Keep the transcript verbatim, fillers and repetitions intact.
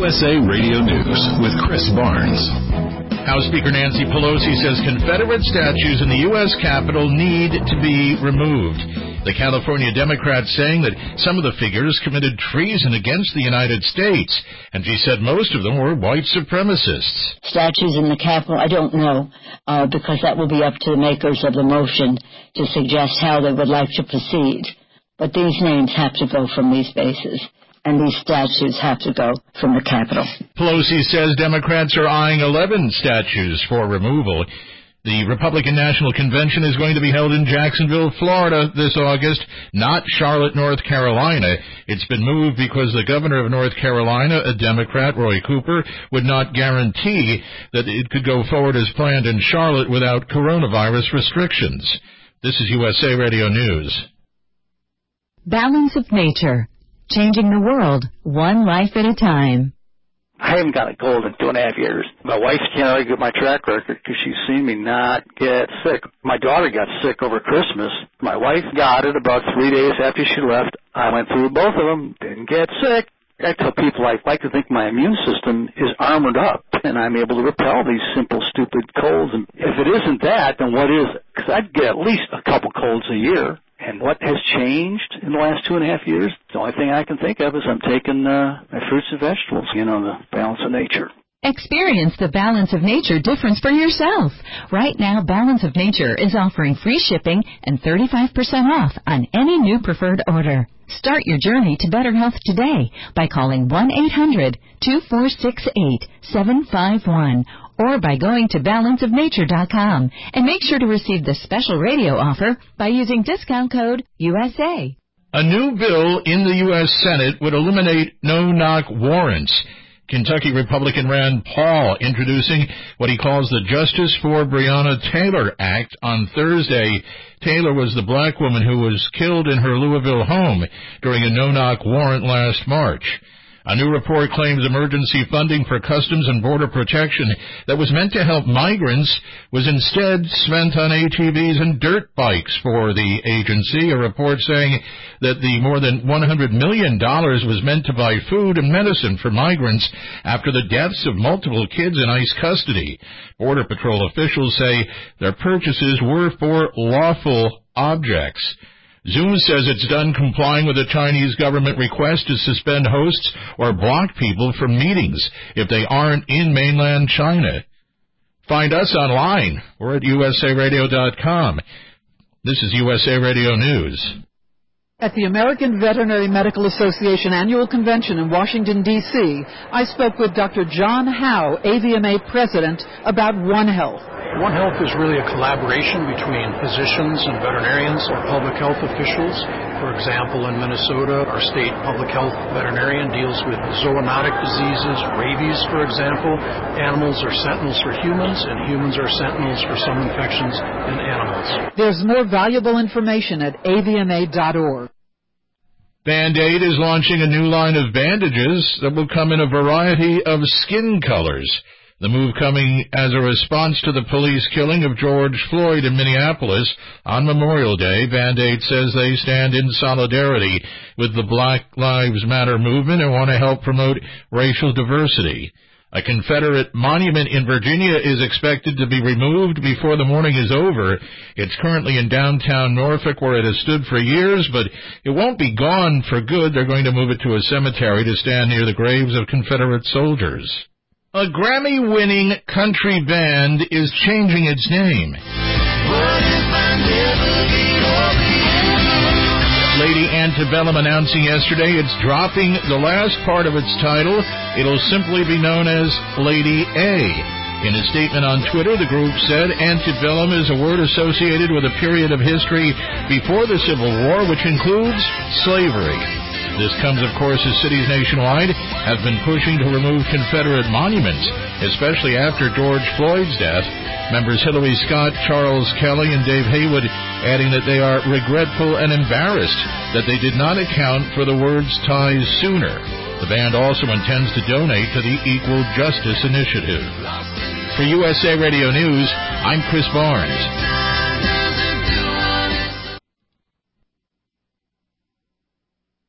S A Radio News with Chris Barnes. House Speaker Nancy Pelosi says Confederate statues in the U S Capitol need to be removed. The California Democrats saying that some of the figures committed treason against the United States, and she said most of them were white supremacists. Statues in the Capitol, I don't know, uh, because that will be up to the makers of the motion to suggest how they would like to proceed. But these names have to go from these bases, and these statues have to go from the Capitol. Pelosi says Democrats are eyeing eleven statues for removal. The Republican National Convention is going to be held in Jacksonville, Florida this August, not Charlotte, North Carolina. It's been moved because the governor of North Carolina, a Democrat, Roy Cooper, would not guarantee that it could go forward as planned in Charlotte without coronavirus restrictions. This is U S A Radio News. Balance of Nature, changing the world one life at a time. I haven't got a cold in two and a half years. My wife can't argue with my track record because she's seen me not get sick. My daughter got sick over Christmas. My wife got it about three days after she left. I went through both of them, didn't get sick. I tell people I like to think my immune system is armored up, and I'm able to repel these simple, stupid colds. And if it isn't that, then what is it? Because I'd get at least a couple colds a year. And what has changed in the last two and a half years? The only thing I can think of is I'm taking uh, my fruits and vegetables, you know, the balance of nature. Experience the Balance of Nature difference for yourself. Right now, Balance of Nature is offering free shipping and thirty-five percent off on any new preferred order. Start your journey to better health today by calling one eight hundred two four six eight seven five one or by going to balance of nature dot com, and make sure to receive the special radio offer by using discount code U S A. A new bill in the U S Senate would eliminate no-knock warrants. Kentucky Republican Rand Paul introducing what he calls the Justice for Breonna Taylor Act on Thursday. Taylor was the black woman who was killed in her Louisville home during a no-knock warrant last March. A new report claims emergency funding for Customs and Border Protection that was meant to help migrants was instead spent on A T Vs and dirt bikes for the agency. A report saying that the more than one hundred million dollars was meant to buy food and medicine for migrants after the deaths of multiple kids in ICE custody. Border Patrol officials say their purchases were for lawful objects. Zoom says it's done complying with the Chinese government request to suspend hosts or block people from meetings if they aren't in mainland China. Find us online or at U S A radio dot com. This is U S A Radio News. At the American Veterinary Medical Association Annual Convention in Washington, D C, I spoke with Doctor John Howe, A V M A President, about One Health. One Health is really a collaboration between physicians and veterinarians or public health officials. For example, in Minnesota, our state public health veterinarian deals with zoonotic diseases, rabies, for example. Animals are sentinels for humans, and humans are sentinels for some infections in animals. There's more valuable information at A V M A dot org. Band-Aid is launching a new line of bandages that will come in a variety of skin colors. The move coming as a response to the police killing of George Floyd in Minneapolis on Memorial Day. Band-Aid says they stand in solidarity with the Black Lives Matter movement and want to help promote racial diversity. A Confederate monument in Virginia is expected to be removed before the morning is over. It's currently in downtown Norfolk where it has stood for years, but it won't be gone for good. They're going to move it to a cemetery to stand near the graves of Confederate soldiers. A Grammy-winning country band is changing its name. Lady Antebellum announcing yesterday it's dropping the last part of its title. It'll simply be known as Lady A. In a statement on Twitter, the group said antebellum is a word associated with a period of history before the Civil War, which includes slavery. This comes, of course, as cities nationwide have been pushing to remove Confederate monuments, especially after George Floyd's death. Members Hillary Scott, Charles Kelly, and Dave Haywood adding that they are regretful and embarrassed that they did not account for the words ties sooner. The band also intends to donate to the Equal Justice Initiative. For U S A Radio News, I'm Chris Barnes.